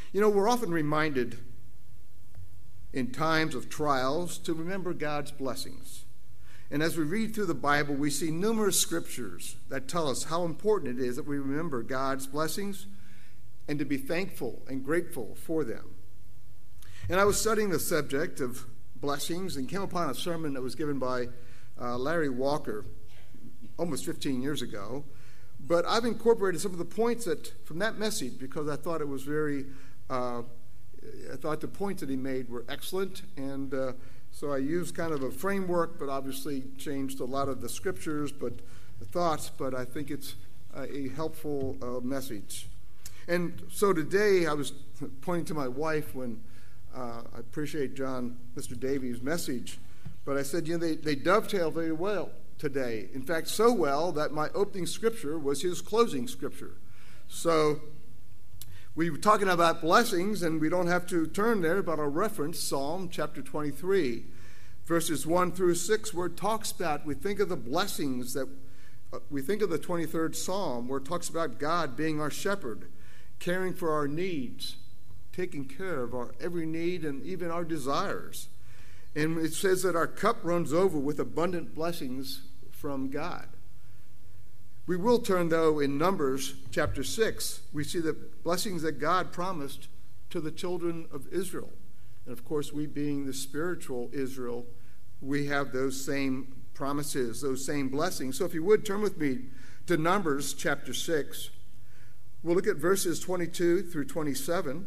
You know, we're often reminded in times of trials to remember God's blessings. And as we read through the Bible, we see numerous scriptures that tell us how important it is that we remember God's blessings and to be thankful and grateful for them. And I was studying the subject of blessings and came upon a sermon that was given by Larry Walker almost 15 years ago. But I've incorporated some of the points from that message because I thought it was I thought the points that he made were excellent, and so I used kind of a framework, but obviously changed a lot of the scriptures, the thoughts, but I think it's a helpful message. And so today I was pointing to my wife when I appreciate Mr. Davies' message, but I said, they dovetail very well today. In fact, so well that my opening scripture was his closing scripture. So we were talking about blessings, and we don't have to turn there, but I'll reference Psalm chapter 23, verses 1 through 6, where it talks about, we think of the blessings that, we think of the 23rd Psalm, where it talks about God being our shepherd, caring for our needs, taking care of our every need and even our desires. And it says that our cup runs over with abundant blessings from God. We will turn, though, in Numbers chapter 6. We see the blessings that God promised to the children of Israel. And, of course, we being the spiritual Israel, we have those same promises, those same blessings. So if you would, turn with me to Numbers chapter 6. We'll look at verses 22 through 27,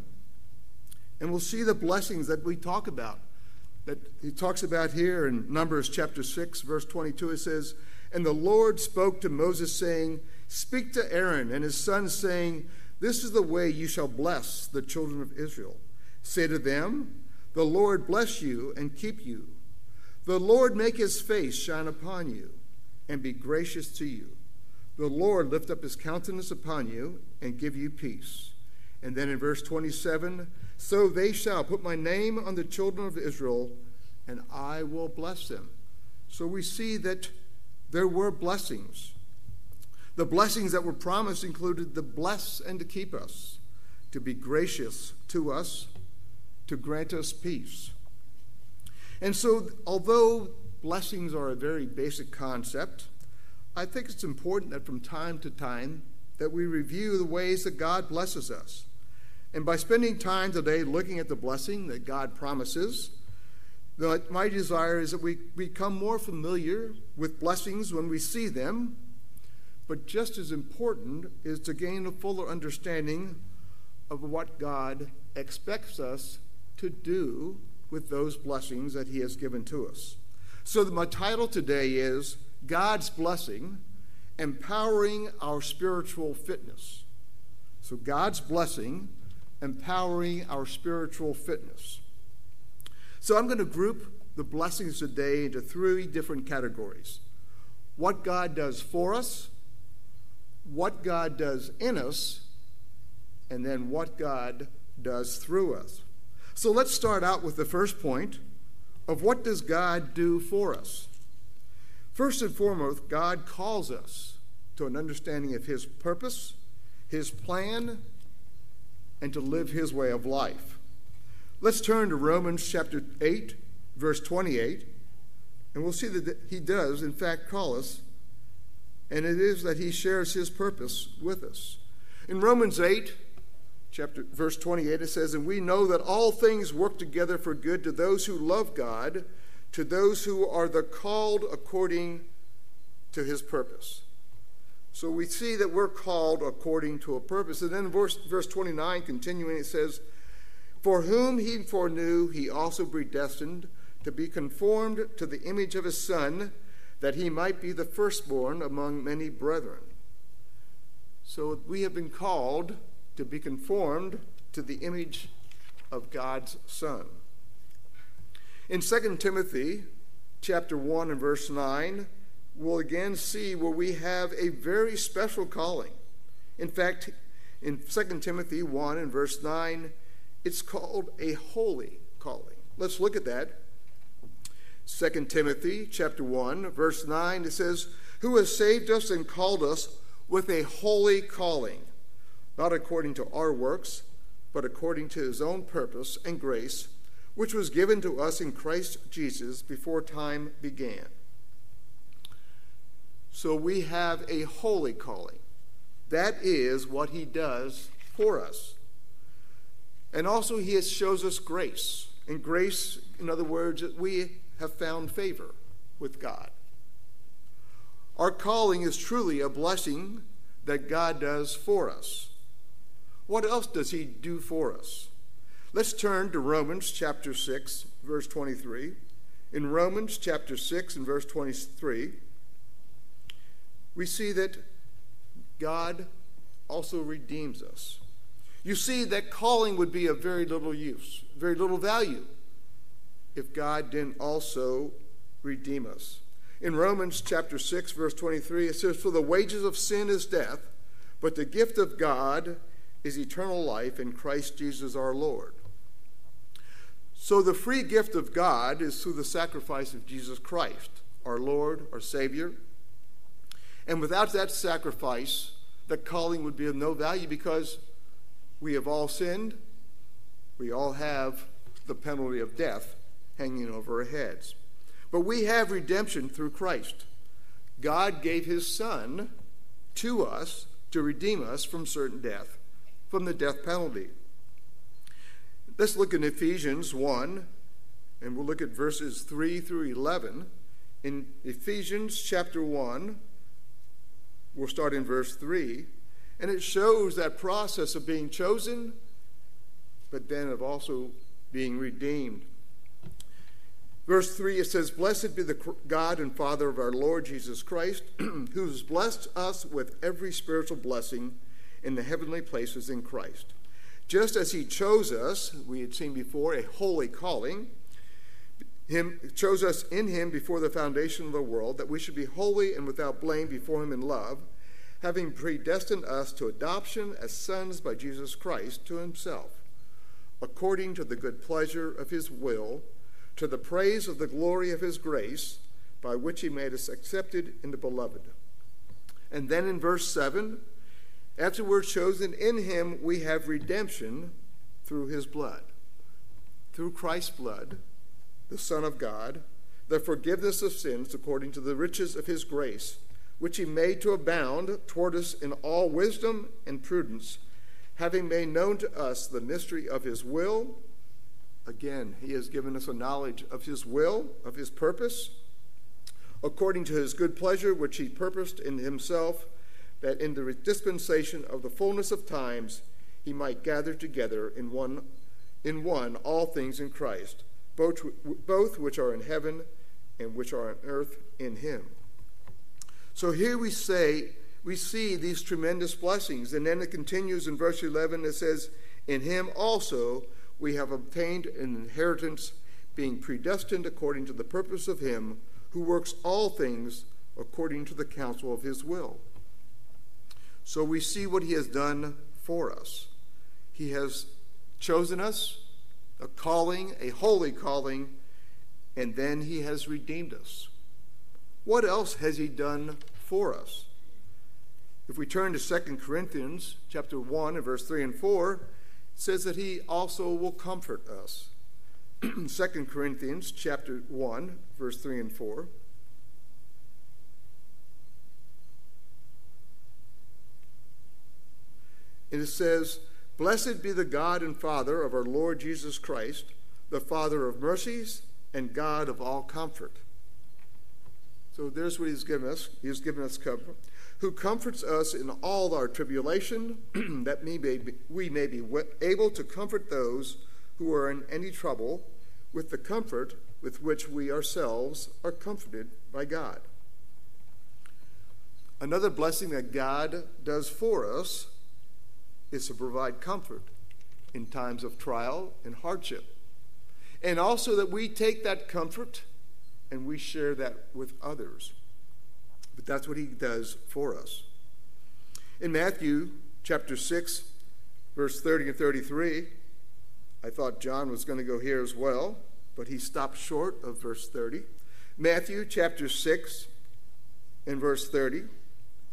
and we'll see the blessings that we talk about, that he talks about here in Numbers chapter 6, verse 22. It says, "And the Lord spoke to Moses, saying, Speak to Aaron and his sons, saying, This is the way you shall bless the children of Israel. Say to them, The Lord bless you and keep you. The Lord make his face shine upon you and be gracious to you. The Lord lift up his countenance upon you and give you peace." And then in verse 27, "So they shall put my name on the children of Israel, and I will bless them." So we see that there were blessings. The blessings that were promised included to bless and to keep us, to be gracious to us, to grant us peace. And so, although blessings are a very basic concept, I think it's important that from time to time that we review the ways that God blesses us. And by spending time today looking at the blessing that God promises, my desire is that we become more familiar with blessings when we see them, but just as important is to gain a fuller understanding of what God expects us to do with those blessings that he has given to us. So my title today is God's Blessing, Empowering Our Spiritual Fitness. So God's blessing, empowering our spiritual fitness. So I'm going to group the blessings today into 3 different categories. What God does for us, what God does in us, and then what God does through us. So let's start out with the first point of what does God do for us. First and foremost, God calls us to an understanding of his purpose, his plan, and to live his way of life. Let's turn to Romans chapter 8, verse 28, and we'll see that he does, in fact, call us, and it is that he shares his purpose with us. In Romans 8, verse 28, it says, "And we know that all things work together for good to those who love God, to those who are the called according to his purpose." So we see that we're called according to a purpose. And then verse 29, continuing, it says, "For whom he foreknew, he also predestined to be conformed to the image of his Son, that he might be the firstborn among many brethren." So we have been called to be conformed to the image of God's Son. In 2 Timothy chapter 1 and verse 9, we'll again see where we have a very special calling. In fact, in 2 Timothy 1 and verse 9, it's called a holy calling. Let's look at that. 2 Timothy chapter 1, verse 9, it says, "Who has saved us and called us with a holy calling, not according to our works, but according to his own purpose and grace, which was given to us in Christ Jesus before time began. So we have a holy calling. That is what he does for us. And also he shows us grace. And grace, in other words, that we have found favor with God. Our calling is truly a blessing that God does for us. What else does he do for us? Let's turn to Romans chapter 6, verse 23. In Romans chapter 6 and verse 23, we see that God also redeems us. You see, that calling would be of very little use, very little value, if God didn't also redeem us. In Romans chapter 6, verse 23, it says, "For the wages of sin is death, but the gift of God is eternal life in Christ Jesus our Lord." So the free gift of God is through the sacrifice of Jesus Christ, our Lord, our Savior. And without that sacrifice, the calling would be of no value because we have all sinned. We all have the penalty of death hanging over our heads. But we have redemption through Christ. God gave his Son to us to redeem us from certain death, from the death penalty. Let's look in Ephesians 1, and we'll look at verses 3 through 11. In Ephesians chapter 1, we'll start in verse 3, and it shows that process of being chosen, but then of also being redeemed. Verse 3, it says, "Blessed be the God and Father of our Lord Jesus Christ, who has blessed us with every spiritual blessing in the heavenly places in Christ. Just as he chose us," we had seen before, a holy calling, chose us in him before the foundation of the world, that we should be holy and without blame before him in love, having predestined us to adoption as sons by Jesus Christ to himself, according to the good pleasure of his will, to the praise of the glory of his grace, by which he made us accepted in the beloved. And then in verse 7, after we're chosen in him, we have redemption through his blood. Through Christ's blood, the Son of God, the forgiveness of sins according to the riches of his grace, which he made to abound toward us in all wisdom and prudence, having made known to us the mystery of his will. Again, he has given us a knowledge of his will, of his purpose, according to his good pleasure, which he purposed in himself, that in the dispensation of the fullness of times he might gather together in one all things in Christ, both which are in heaven and which are on earth in him. So here we see these tremendous blessings. And then it continues in verse 11, it says, "In him also we have obtained an inheritance, being predestined according to the purpose of him who works all things according to the counsel of his will." So we see what he has done for us. He has chosen us, a calling, a holy calling, and then he has redeemed us. What else has he done for us? If we turn to 2 Corinthians chapter 1 and verse 3 and 4, it says that he also will comfort us. 2 Corinthians chapter 1, verse 3 and 4. And it says, "Blessed be the God and Father of our Lord Jesus Christ, the Father of mercies and God of all comfort." So there's what he's given us. He's given us comfort. "Who comforts us in all our tribulation, that we may be able to comfort those who are in any trouble with the comfort with which we ourselves are comforted by God." Another blessing that God does for us is to provide comfort in times of trial and hardship. And also that we take that comfort and we share that with others. But that's what he does for us. In Matthew chapter 6, verse 30 and 33, I thought John was going to go here as well, but he stopped short of verse 30. Matthew chapter 6 and verse 30.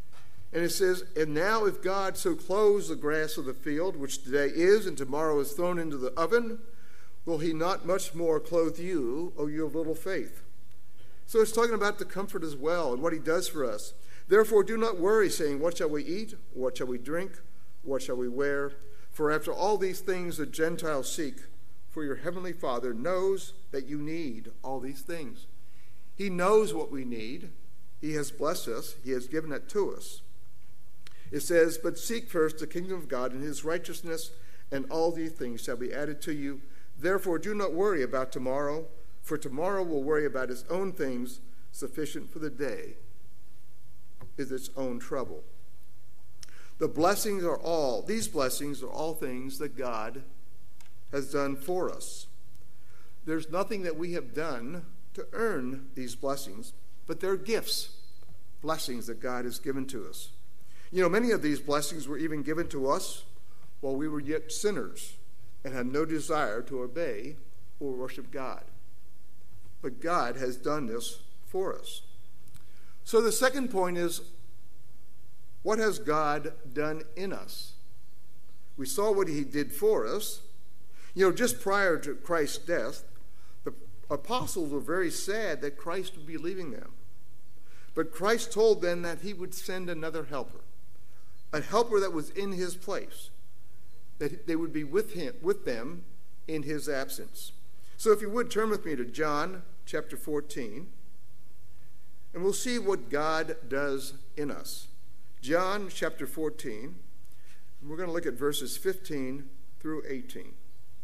And it says, and now if God so clothes the grass of the field, which today is and tomorrow is thrown into the oven, will he not much more clothe you, O you of little faith? So it's talking about the comfort as well and what he does for us. Therefore do not worry, saying, what shall we eat? What shall we drink? What shall we wear? For after all these things the Gentiles seek, for your heavenly Father knows that you need all these things. He knows what we need. He has blessed us. He has given it to us. It says, but seek first the kingdom of God and his righteousness, and all these things shall be added to you. Therefore do not worry about tomorrow, for tomorrow will worry about its own things. Sufficient for the day is its own trouble. These blessings are all things that God has done for us. There's nothing that we have done to earn these blessings, but they're gifts, blessings that God has given to us. You know, many of these blessings were even given to us while we were yet sinners and had no desire to obey or worship God. But God has done this for us. So the second point is, what has God done in us? We saw what he did for us. You know, just prior to Christ's death, the apostles were very sad that Christ would be leaving them. But Christ told them that he would send another helper, a helper that was in his place, that they would be with them in his absence. So if you would, turn with me to John chapter 14, and we'll see what God does in us. John chapter 14, and we're going to look at verses 15 through 18.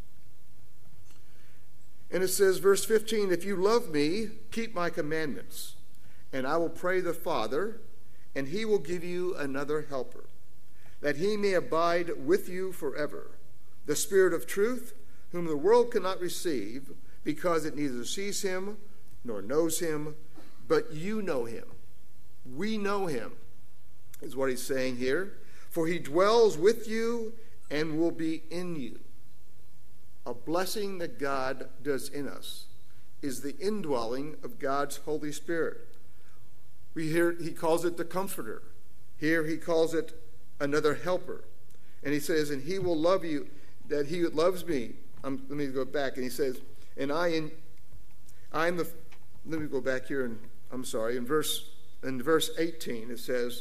And it says, verse 15, if you love me, keep my commandments, and I will pray the Father, and he will give you another helper, that he may abide with you forever, the Spirit of truth, whom the world cannot receive, because it neither sees him nor knows him, but you know him. We know him, is what he's saying here. For he dwells with you and will be in you. A blessing that God does in us is the indwelling of God's Holy Spirit. We hear he calls it the Comforter. Here he calls it another helper. And he says, and he will love you, that he loves me. Let me go back. And he says, and let me go back here, and I'm sorry. In verse 18 it says,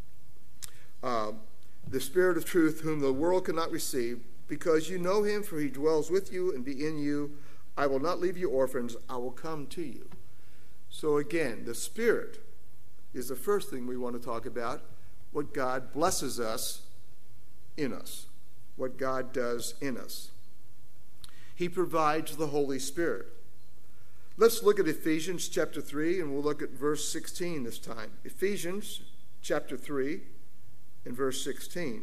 the Spirit of truth, whom the world cannot receive, because you know him, for he dwells with you and be in you. I will not leave you orphans. I will come to you. So again, the Spirit is the first thing we want to talk about, what God blesses us in us, what God does in us. He provides the Holy Spirit. Let's look at Ephesians chapter 3, and we'll look at verse 16 this time. Ephesians chapter 3 and verse 16.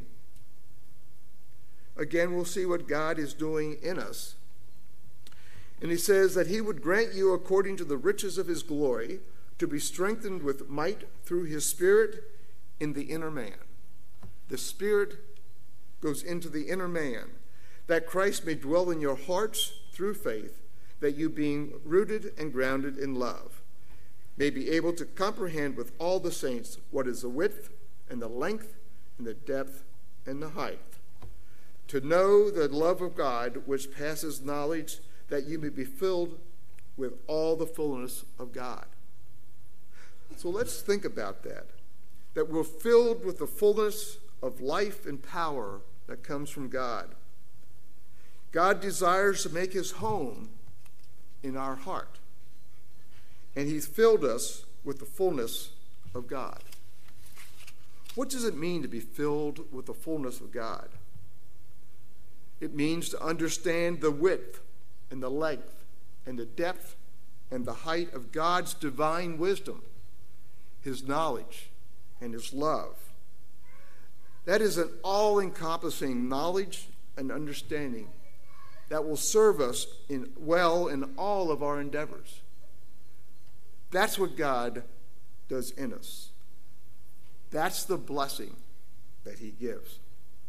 Again, we'll see what God is doing in us. And he says that he would grant you, according to the riches of his glory, to be strengthened with might through his Spirit in the inner man. The Spirit goes into the inner man, that Christ may dwell in your hearts through faith, that you, being rooted and grounded in love, may be able to comprehend with all the saints what is the width and the length and the depth and the height, to know the love of God which passes knowledge, that you may be filled with all the fullness of God. So let's think about that we're filled with the fullness of life and power that comes from God. God desires to make his home in our heart, and he's filled us with the fullness of God. What does it mean to be filled with the fullness of God? It means to understand the width and the length and the depth and the height of God's divine wisdom, his knowledge, and his love. That is an all-encompassing knowledge and understanding that will serve us in all of our endeavors. That's what God does in us. That's the blessing that he gives.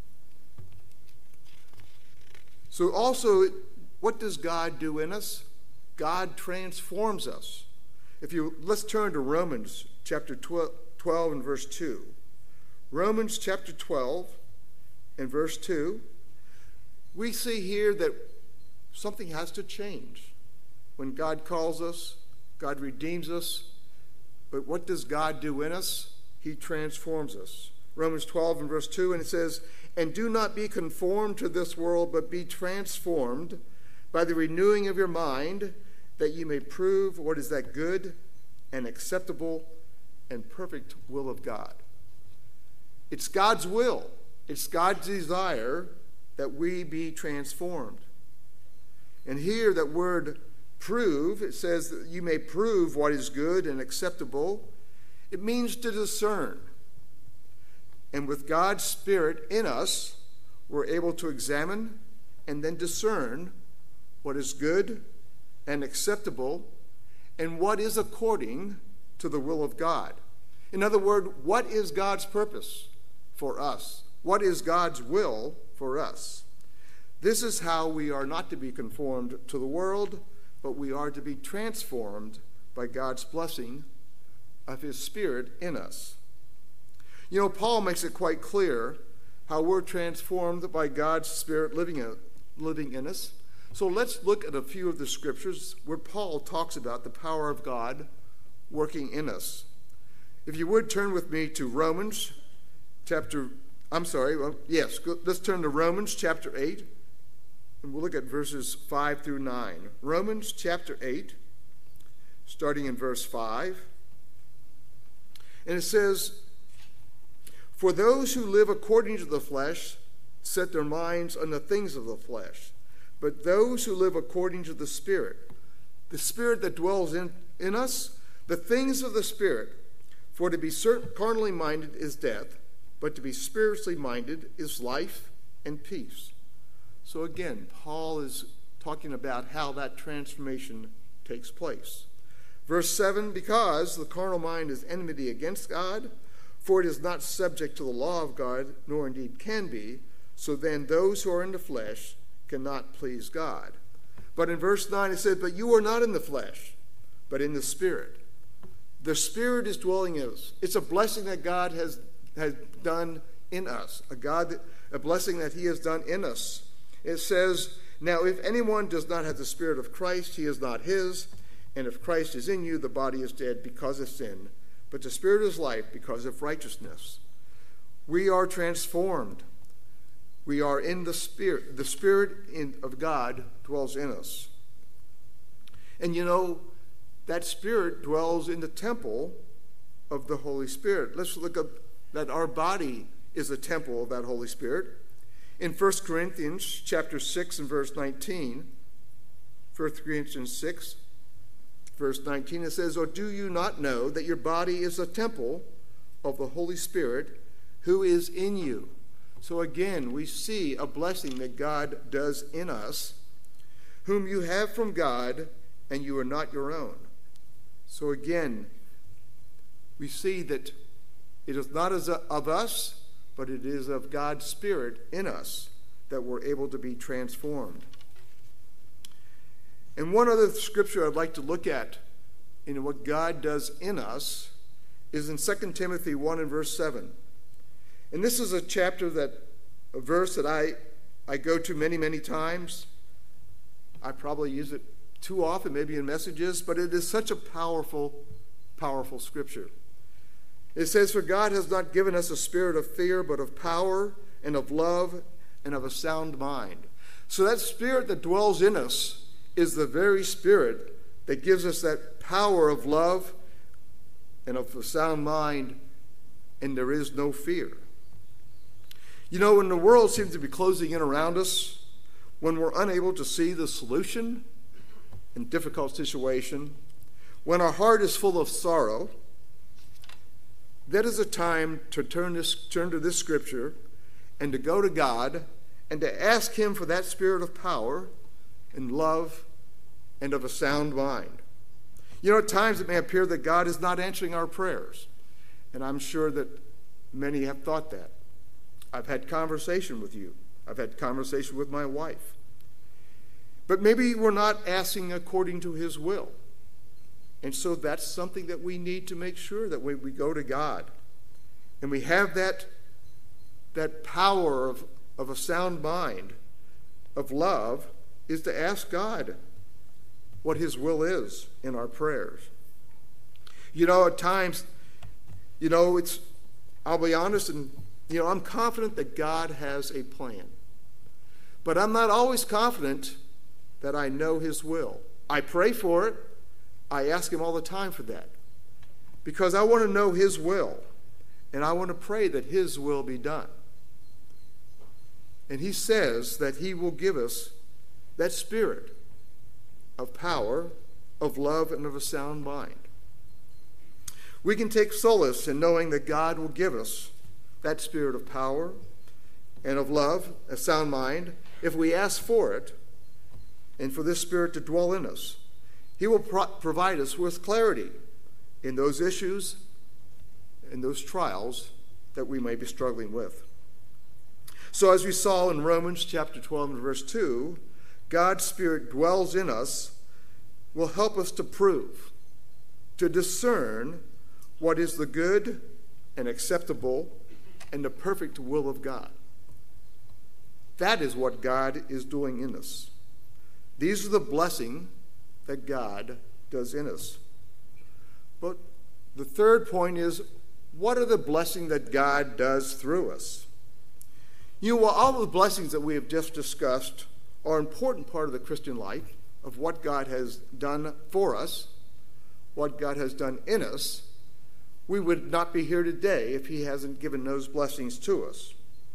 So also, what does God do in us? God transforms us. Let's turn to Romans chapter 12 and verse 2. Romans chapter 12 and verse 2, we see here that something has to change. When God calls us, God redeems us, but what does God do in us? He transforms us. Romans 12 and verse 2, and it says, "And do not be conformed to this world, but be transformed by the renewing of your mind, that you may prove what is that good and acceptable and perfect will of God." It's God's will. It's God's desire that we be transformed. And here that word prove, it says that you may prove what is good and acceptable. It means to discern. And with God's Spirit in us, we're able to examine and then discern what is good and acceptable and what is according to the will of God. In other words, what is God's purpose for us? What is God's will for us? This is how we are not to be conformed to the world, but we are to be transformed by God's blessing of his Spirit in us. You know, Paul makes it quite clear how we're transformed by God's Spirit living in us. So let's look at a few of the scriptures where Paul talks about the power of God working in us. If you would turn with me to let's turn to Romans chapter 8, and we'll look at verses 5 through 9. Romans chapter 8, starting in verse 5. And it says, "For those who live according to the flesh set their minds on the things of the flesh, but those who live according to the Spirit that dwells in us, the things of the Spirit. For to be carnally minded is death, but to be spiritually minded is life and peace." So again, Paul is talking about how that transformation takes place. Verse 7, "Because the carnal mind is enmity against God, for it is not subject to the law of God, nor indeed can be. So then those who are in the flesh cannot please God." But in verse 9 it says, "But you are not in the flesh, but in the Spirit." The Spirit is dwelling in us. It's a blessing that God has done in us, a blessing that he has done in us. It says, "Now if anyone does not have the Spirit of Christ, he is not his. And if Christ is in you, the body is dead because of sin, but the Spirit is life because of righteousness." We are transformed. We are in the Spirit. The Spirit of God dwells in us. And you know, that Spirit dwells in the temple of the Holy Spirit. Let's look at that our body is a temple of that Holy Spirit. In 1 Corinthians chapter 6 and verse 19, 1 Corinthians 6, verse 19, it says, "Or do you not know that your body is a temple of the Holy Spirit who is in you?" So again, we see a blessing that God does in us, "whom you have from God, and you are not your own." So again, we see that it is not of us, but it is of God's Spirit in us that we're able to be transformed. And one other scripture I'd like to look at in what God does in us is in 2 Timothy 1 and verse 7. And this is a verse that I go to many, many times. I probably use it too often, maybe in messages, but it is such a powerful, powerful scripture. It says, "For God has not given us a spirit of fear, but of power and of love and of a sound mind." So that Spirit that dwells in us is the very Spirit that gives us that power of love and of a sound mind, and there is no fear. You know, when the world seems to be closing in around us, when we're unable to see the solution in difficult situation, when our heart is full of sorrow, that is a time to turn to this scripture and to go to God and to ask him for that spirit of power and love and of a sound mind. You know, at times it may appear that God is not answering our prayers, and I'm sure that many have thought that. I've had conversation with you. I've had conversation with my wife. But maybe we're not asking according to his will. And so that's something that we need to make sure that we go to God and we have that that power of a sound mind, of love, is to ask God what his will is in our prayers. At times, I'll be honest, and, I'm confident that God has a plan. But I'm not always confident that I know his will. I pray for it. I ask him all the time for that. Because I want to know his will. And I want to pray that his will be done. And he says that he will give us that spirit of power, of love, and of a sound mind. We can take solace in knowing that God will give us that spirit of power and of love, a sound mind, if we ask for it and for this spirit to dwell in us. He will provide us with clarity in those issues and those trials that we may be struggling with. So as we saw in Romans chapter 12 and verse 2, God's Spirit dwells in us, will help us to prove, to discern what is the good and acceptable and the perfect will of God. That is what God is doing in us. These are the blessing that God does in us. But the third point is, what are the blessings that God does through us? All the blessings that we have just discussed are an important part of the Christian life, of what God has done for us, what God has done in us. We would not be here today if he hasn't given those blessings to us.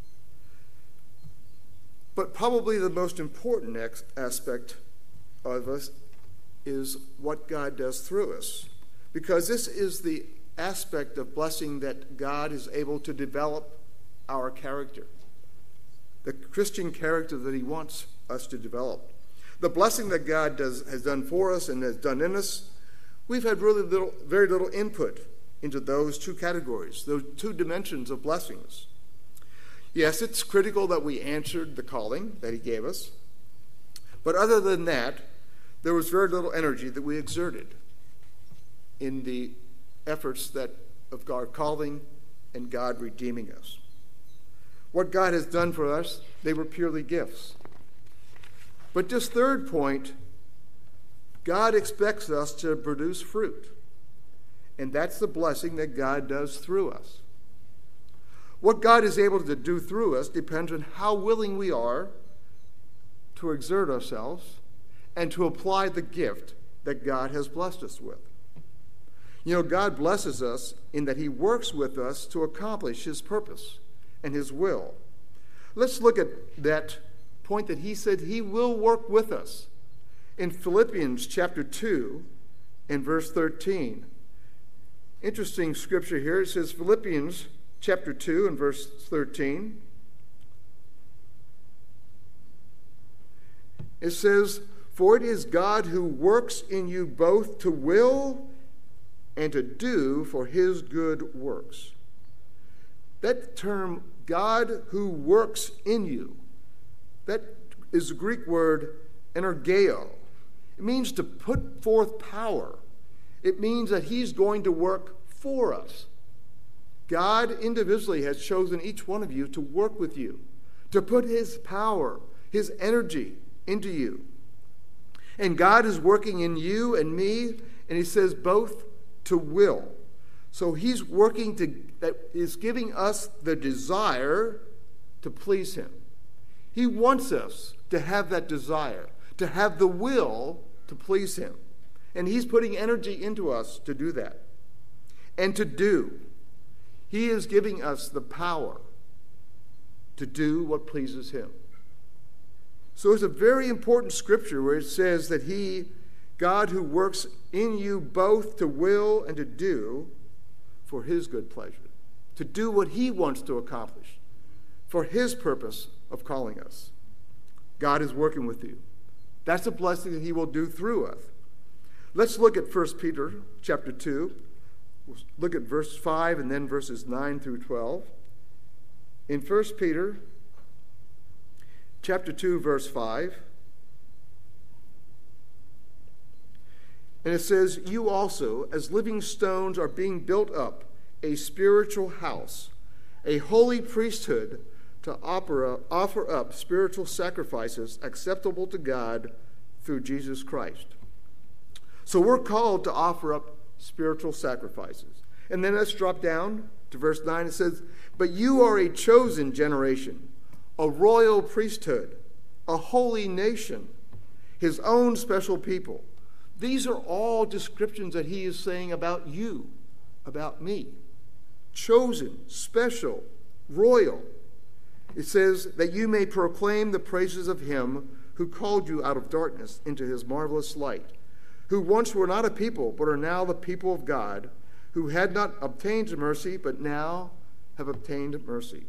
But probably the most important aspect of us is what God does through us, because this is the aspect of blessing that God is able to develop our character, the Christian character that he wants us to develop. The blessing that God has done for us and has done in us, we've had very little input into those two categories, those two dimensions of blessings. Yes, it's critical that we answered the calling that he gave us, but other than that, there was very little energy that we exerted in the efforts of our calling and God redeeming us. What God has done for us, they were purely gifts. But this third point, God expects us to produce fruit. And that's the blessing that God does through us. What God is able to do through us depends on how willing we are to exert ourselves and to apply the gift that God has blessed us with. God blesses us in that he works with us to accomplish his purpose and his will. Let's look at that point that he said he will work with us. In Philippians chapter 2 and verse 13. Interesting scripture here. It says Philippians chapter 2 and verse 13. It says, "For it is God who works in you both to will and to do for his good works." That term, God who works in you, that is the Greek word energeo. It means to put forth power. It means that he's going to work for us. God individually has chosen each one of you to work with you, to put his power, his energy into you. And God is working in you and me, and he says both to will. So he's working that is giving us the desire to please him. He wants us to have that desire, to have the will to please him. And he's putting energy into us to do that. And to do. He is giving us the power to do what pleases him. So it's a very important scripture where it says that God who works in you both to will and to do for his good pleasure, to do what he wants to accomplish for his purpose of calling us. God is working with you. That's a blessing that he will do through us. Let's look at 1 Peter chapter 2. We'll look at verse 5 and then verses 9 through 12. In 1 Peter chapter 2, verse 5, and it says, "You also, as living stones, are being built up a spiritual house, a holy priesthood, to offer up spiritual sacrifices acceptable to God through Jesus Christ. So we're called to offer up spiritual sacrifices. And then let's drop down to verse 9. It says, "But you are a chosen generation, a royal priesthood, a holy nation, his own special people." These are all descriptions that he is saying about you, about me. Chosen, special, royal. It says that you may proclaim the praises of him who called you out of darkness into his marvelous light, who once were not a people, but are now the people of God, who had not obtained mercy, but now have obtained mercy.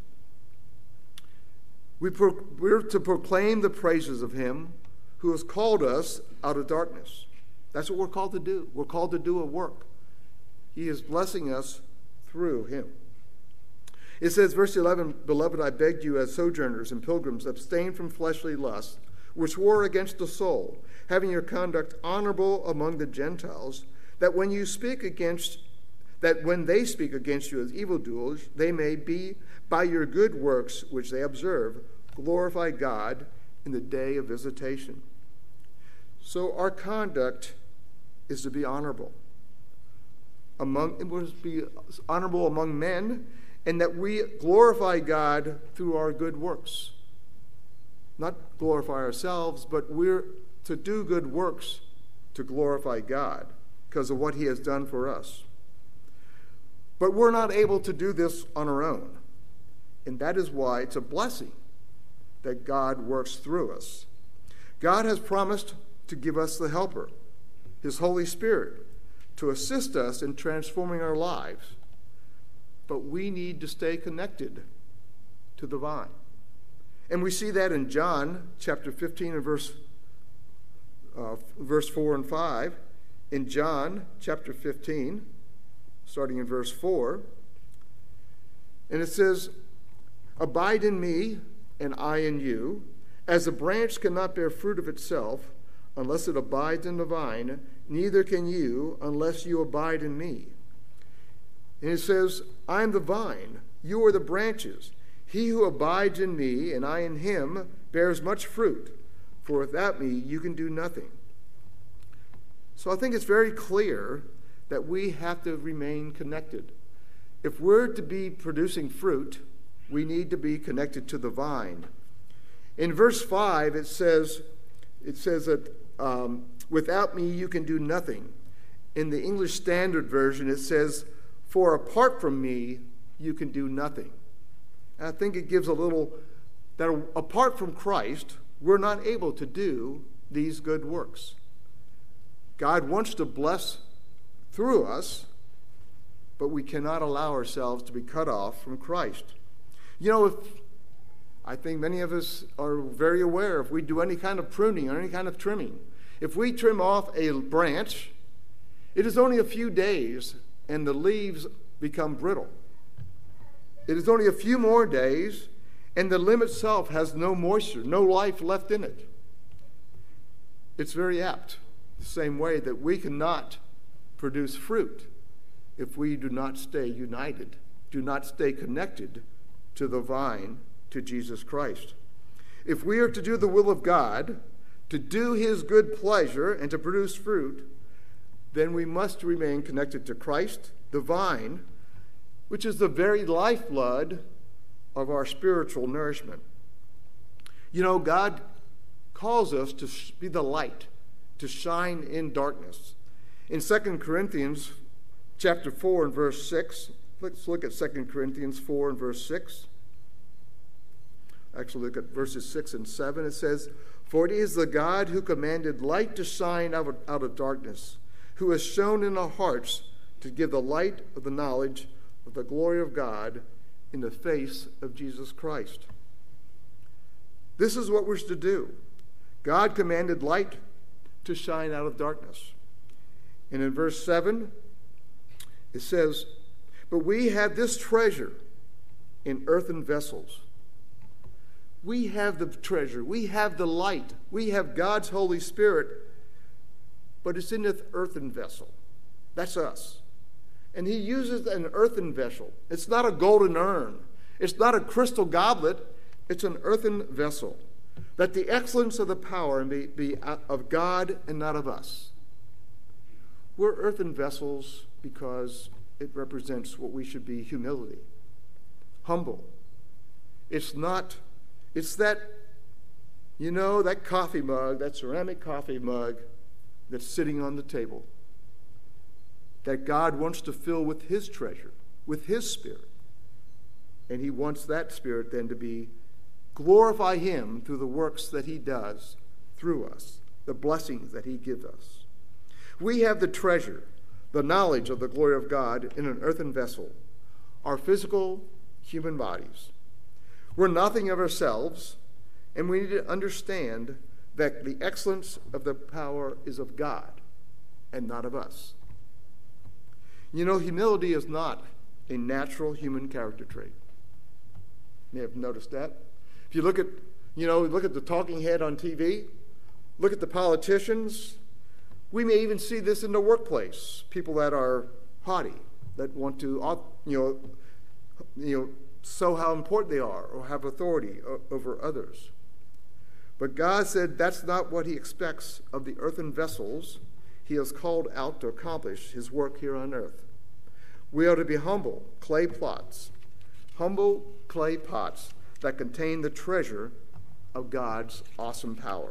We're to proclaim the praises of him who has called us out of darkness. That's what we're called to do. We're called to do a work. He is blessing us through him. It says, verse 11, "Beloved, I beg you as sojourners and pilgrims, abstain from fleshly lusts, which war against the soul, having your conduct honorable among the Gentiles, that when they speak against you as evildoers, they may be, by your good works which they observe, glorify God in the day of visitation." So our conduct is to be honorable. It must be honorable among men, and that we glorify God through our good works. Not glorify ourselves, but we're to do good works to glorify God because of what he has done for us. But we're not able to do this on our own. And that is why it's a blessing that God works through us. God has promised to give us the Helper, his Holy Spirit, to assist us in transforming our lives. But we need to stay connected to the vine. And we see that in John chapter 15 and verse 4 and 5. In John chapter 15, starting in verse 4, and it says, "Abide in me, and I in you, as a branch cannot bear fruit of itself unless it abides in the vine, neither can you unless you abide in me." And it says, "I am the vine, you are the branches. He who abides in me and I in him bears much fruit, for without me you can do nothing." So I think it's very clear that we have to remain connected. If we're to be producing fruit, we need to be connected to the vine. In verse 5, it says that without me you can do nothing. In the English Standard Version, it says, "For apart from me you can do nothing." And I think it gives a little, that apart from Christ, we're not able to do these good works. God wants to bless through us, but we cannot allow ourselves to be cut off from Christ. I think many of us are very aware, if we do any kind of pruning or any kind of trimming, if we trim off a branch, it is only a few days and the leaves become brittle. It is only a few more days and the limb itself has no moisture, no life left in it. It's very apt, the same way that we cannot produce fruit if we do not stay united, do not stay connected to the vine, to Jesus Christ. If we are to do the will of God, to do his good pleasure, and to produce fruit, then we must remain connected to Christ, the vine, which is the very lifeblood of our spiritual nourishment. God calls us to be the light, to shine in darkness. In 2 Corinthians chapter 4 and verse 6, let's look at 2 Corinthians 4 and verse 6. Actually, look at verses 6 and 7. It says, "For it is the God who commanded light to shine out of darkness, who has shown in our hearts to give the light of the knowledge of the glory of God in the face of Jesus Christ." This is what we're to do. God commanded light to shine out of darkness. And in verse 7, it says, "But we have this treasure in earthen vessels." We have the treasure. We have the light. We have God's Holy Spirit, but it's in this earthen vessel. That's us. And he uses an earthen vessel. It's not a golden urn. It's not a crystal goblet. It's an earthen vessel, that the excellence of the power be of God and not of us. We're earthen vessels because it represents what we should be: humility, humble. It's that, that coffee mug, that ceramic coffee mug that's sitting on the table, that God wants to fill with his treasure, with his Spirit. And he wants that Spirit then to glorify him through the works that he does through us, the blessings that he gives us. We have the treasure, the knowledge of the glory of God in an earthen vessel, our physical human bodies. We're nothing of ourselves, and we need to understand that the excellence of the power is of God and not of us. Humility is not a natural human character trait. You may have noticed that. If you look at the talking head on TV, look at the politicians, we may even see this in the workplace. People that are haughty, that want to, show how important they are or have authority over others. But God said that's not what he expects of the earthen vessels he has called out to accomplish his work here on earth. We are to be humble clay pots that contain the treasure of God's awesome power.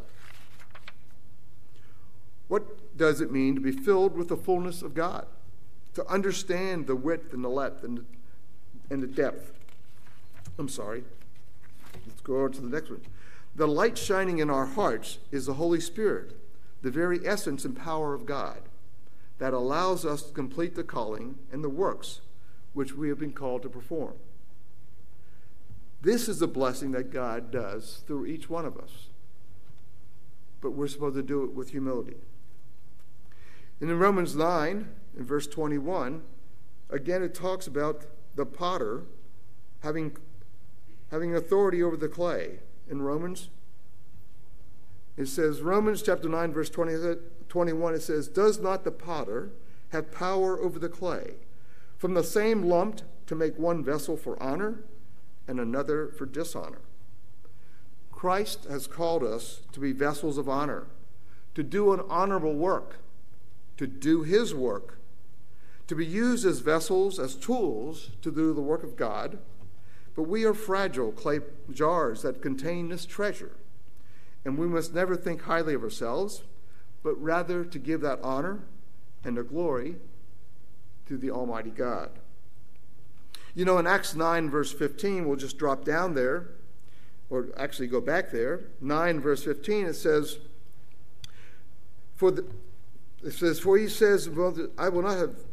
What does it mean to be filled with the fullness of God? To understand the width and the length and the depth. Let's go on to the next one. The light shining in our hearts is the Holy Spirit, the very essence and power of God, that allows us to complete the calling and the works which we have been called to perform. This is the blessing that God does through each one of us. But we're supposed to do it with humility. And in Romans 9, in verse 21, again it talks about the potter having authority over the clay. In Romans, it says, Romans chapter 9, verse 21, it says, does not the potter have power over the clay, from the same lump to make one vessel for honor and another for dishonor? Christ has called us to be vessels of honor, to do an honorable work, to do his work, to be used as vessels, as tools to do the work of God. But we are fragile clay jars that contain this treasure, and we must never think highly of ourselves, but rather to give that honor and the glory to the Almighty God. In Acts 9, verse 15, we'll just drop down there, or actually go back there. 9, verse 15, it says, for he says, I will not have,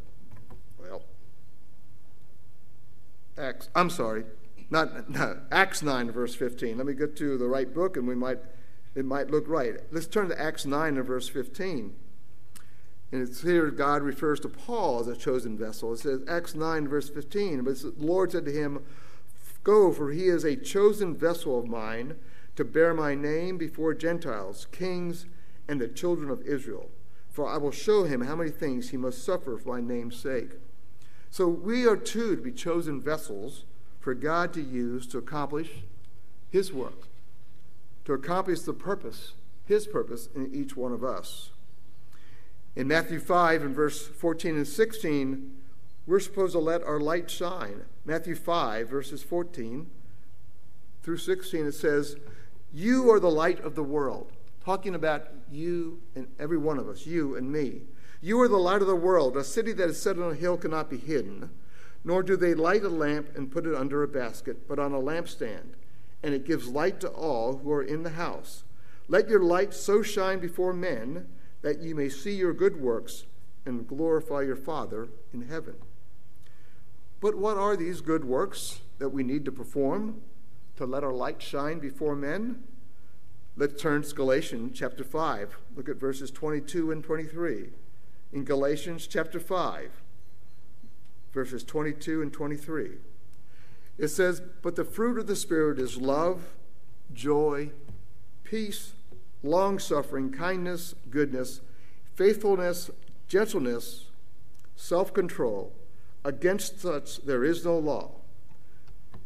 Acts 9, verse 15. Let me get to the right book, and it might look right. Let's turn to Acts 9 and verse 15. And it's here God refers to Paul as a chosen vessel. It says, Acts 9, verse 15, but the Lord said to him, go, for he is a chosen vessel of mine to bear my name before Gentiles, kings, and the children of Israel. For I will show him how many things he must suffer for my name's sake. So we are too to be chosen vessels for God to use to accomplish his work, to accomplish his purpose in each one of us. In Matthew 5 and verse 14 and 16, we're supposed to let our light shine. Matthew 5, verses 14 through 16, it says, you are the light of the world. Talking about you and every one of us, you and me. You are the light of the world. A city that is set on a hill cannot be hidden, nor do they light a lamp and put it under a basket, but on a lampstand, and it gives light to all who are in the house. Let your light so shine before men that you may see your good works and glorify your Father in heaven. But what are these good works that we need to perform to let our light shine before men? Let's turn to Galatians chapter 5. Look at verses 22 and 23. In Galatians chapter 5, verses 22 and 23. It says, but the fruit of the Spirit is love, joy, peace, long-suffering, kindness, goodness, faithfulness, gentleness, self-control. Against such there is no law.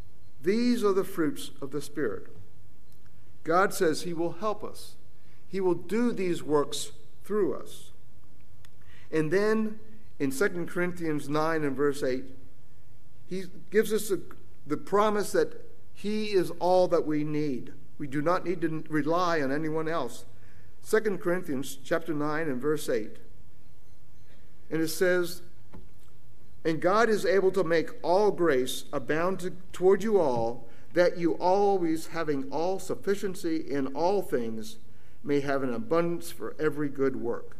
These are the fruits of the Spirit. God says he will help us. He will do these works through us. And then in 2 Corinthians 9 and verse 8, he gives us the promise that he is all that we need. We do not need to rely on anyone else. 2 Corinthians chapter 9 and verse 8. And it says, "And God is able to make all grace abound toward you all, that you always, having all sufficiency in all things, may have an abundance for every good work."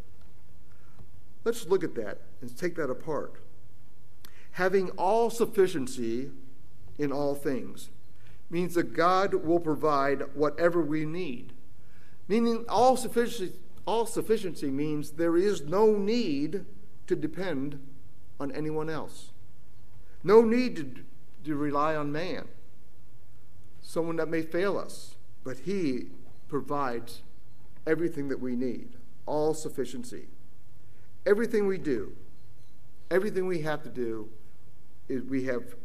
Let's look at that and take that apart. Having all sufficiency in all things means that God will provide whatever we need. Meaning all sufficiency means there is no need to depend on anyone else. No need to rely on man, someone that may fail us, but he provides everything that we need, all sufficiency. Everything we do, everything we have to do, we have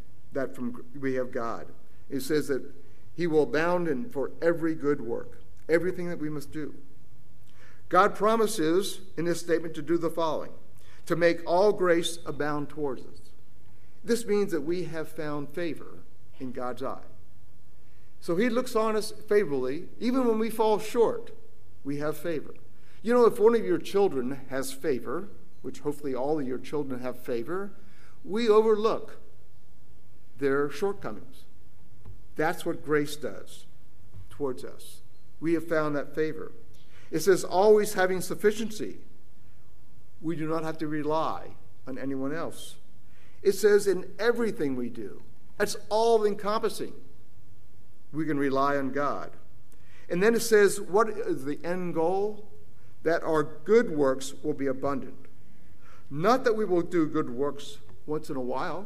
God. It says that he will abound for every good work, everything that we must do. God promises in this statement to do the following: to make all grace abound towards us. This means that we have found favor in God's eye. So he looks on us favorably. Even when we fall short, we have favor. You know, if one of your children has favor, which hopefully all of your children have favor, we overlook their shortcomings. That's what grace does towards us. We have found that favor. It says, always having sufficiency. We do not have to rely on anyone else. It says in everything we do. That's all encompassing. We can rely on God. And then it says, what is the end goal? That our good works will be abundant. Not that we will do good works once in a while,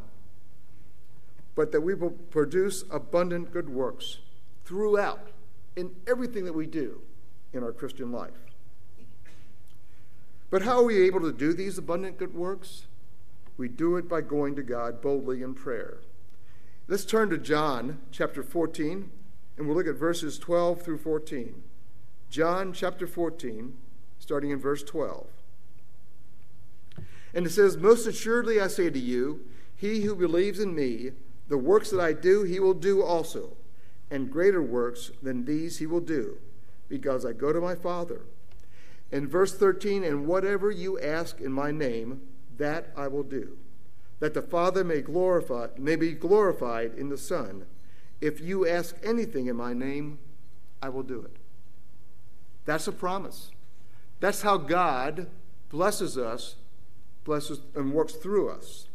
but that we will produce abundant good works throughout, in everything that we do in our Christian life. But how are we able to do these abundant good works? We do it by going to God boldly in prayer. Let's turn to John chapter 14, and we'll look at verses 12 through 14. John chapter 14, starting in verse 12. And it says, "Most assuredly I say to you, he who believes in me, the works that I do, he will do also, and greater works than these he will do, because I go to my Father." In verse 13, "And whatever you ask in my name, that I will do, that the Father may be glorified in the Son. If you ask anything in my name, I will do it." That's a promise. That's how God blesses us, blesses and works through us.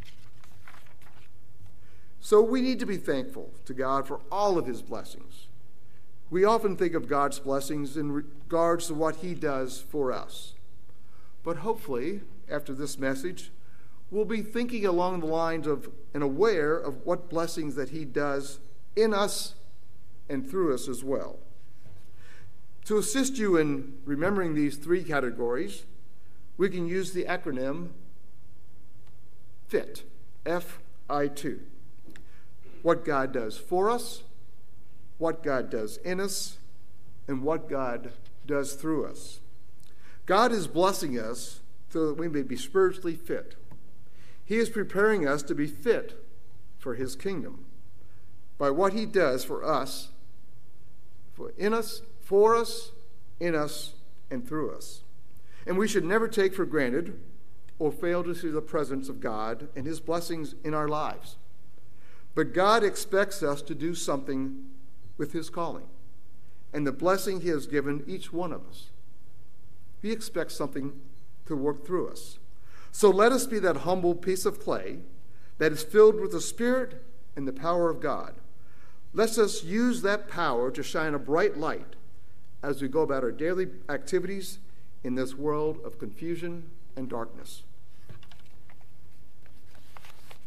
So we need to be thankful to God for all of his blessings. We often think of God's blessings in regards to what he does for us. But hopefully, after this message, we'll be thinking along the lines of and aware of what blessings that he does in us and through us as well. To assist you in remembering these three categories, we can use the acronym FIT, F-I-T. What God does for us, what God does in us, and what God does through us. God is blessing us so that we may be spiritually fit. He is preparing us to be fit for his kingdom by what he does for us, in us, and through us. And we should never take for granted or fail to see the presence of God and his blessings in our lives. But God expects us to do something with his calling and the blessing he has given each one of us. He expects something to work through us. So let us be that humble piece of clay that is filled with the Spirit and the power of God. Let us use that power to shine a bright light as we go about our daily activities in this world of confusion and darkness.